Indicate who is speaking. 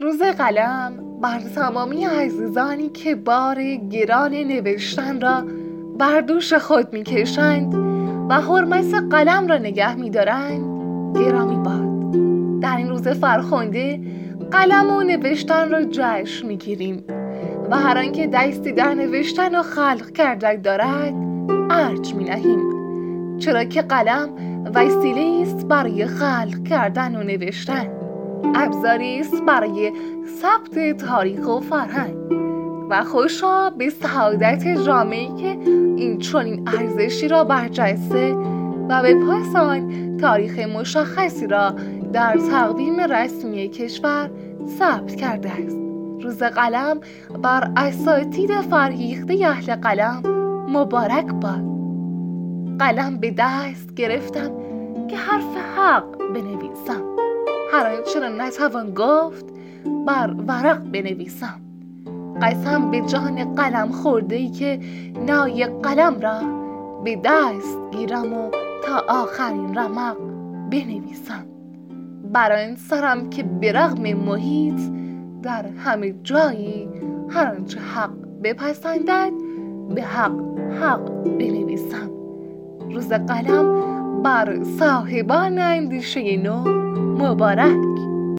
Speaker 1: روز قلم بر تمامی عزیزانی که بار گران نوشتن را بر دوش خود می‌کشند و حرمت قلم را نگه می‌دارند گرامی باد. در این روز فرخنده قلم و نوشتن را جشن می‌گیریم و هر آنکه دستی در نوشتن و خلق کردن دارد ارج می‌نهیم، چرا که قلم وسیله است برای خلق کردن و نوشتن، ابزاری است برای ثبت تاریخ و فرهنگ و خوشا به سعادت جامعه‌ای که این چنین ارزشی را برجسته و به پاس آن تاریخ مشخصی را در تقویم رسمی کشور ثبت کرده است. روز قلم بر اساتید فرهیخته اهل قلم مبارک باد. قلم به دست گرفتم که حرف حق بنویسم، هر آنچه را نتوان گفت بر ورق بنویسم. قسم به جان قلم خورده‌ای که نای قلم را به دست گیرم و تا آخرین رمق بنویسم، بر آن سرم که به رغم محیط در همه جایی هر آنچه حق بپسندد به حق بنویسم. روز قلم بر صاحبان اندیشه نو مبارک.